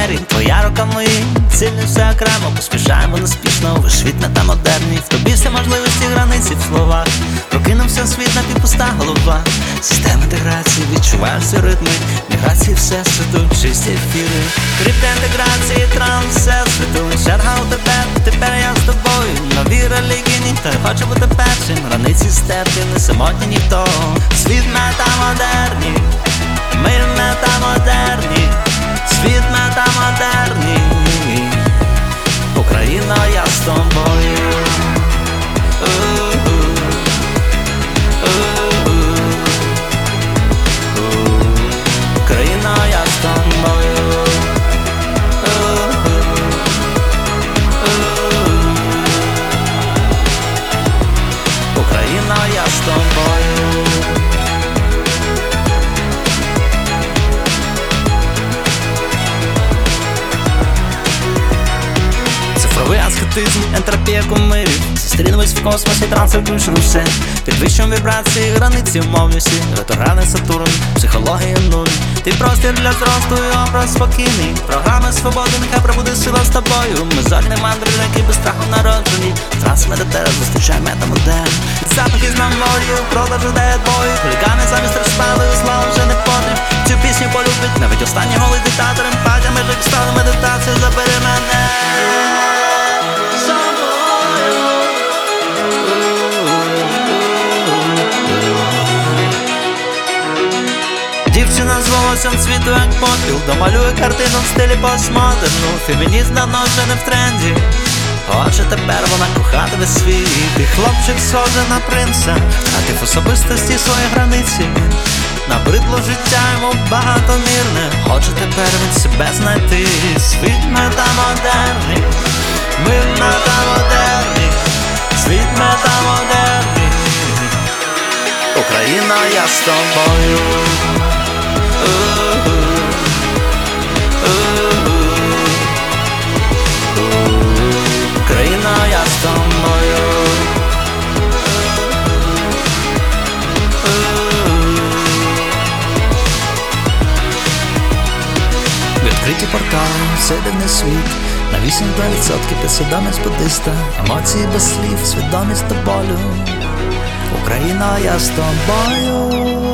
двері, твоя рука в моїй, цільно все окремо, поспішаємо неспішно, ви світ не та модерні. В тобі всі можливості, границі в словах. Прокинувся світ, напівпуста голова. Система інтеграції, відчуваєш всі ритми, міграції всесвіту, чисті ефіри. Крипта інтеграції, транс всесвіту. Черга у тебе, тепер я з тобою. Нові релігії, ніхто не хоче бути першим. Границі стерти, не самотні ніхто. Світ метамодерні, мир метамодерні, світ метамодерні. Україна, я з тобою. Україна, я з тобою. Україна, я з тобою. Цифровий аскетизм, ентропія кумирів. Зустрінемось в космосі, трансfer ключ русе. Підвищуємо вібрації, границі умовності. Ретроградний Сатурн, психологія нуль. Ти простір для зросту і образ спокійний. Програми свободи, нехай пробуде сила з тобою. Ми зорні мандрівники без страху народжені. Трансмедитера зустрічає метамодерн. Запахи з наморів, продажу дає бою. Хулігани замість розпали, слава вже не потріб. Цю пісню полюбить навіть останні голий диктатор. Емпатія, межик стали, медитація, забери мене. Дівчина з волоссям цвіту як попіл, домалює картину в стилі постмодерну. Фемініст давно вже не в тренді, отже тепер вона кохати весь світ. І хлопчик схожий на принца, а ти в особистості свої границі. Набридло життя йому багатомірне, хоче тепер він себе знайти. Світ метамодерний, мир метамодерний, світ метамодерний. Україна, я з тобою. Україна, я з тобою. Відкриті портали, все дивний світ. На 82% підсвідомість буддиста. Емоції без слів, свідомість до болю. Україна, я з тобою.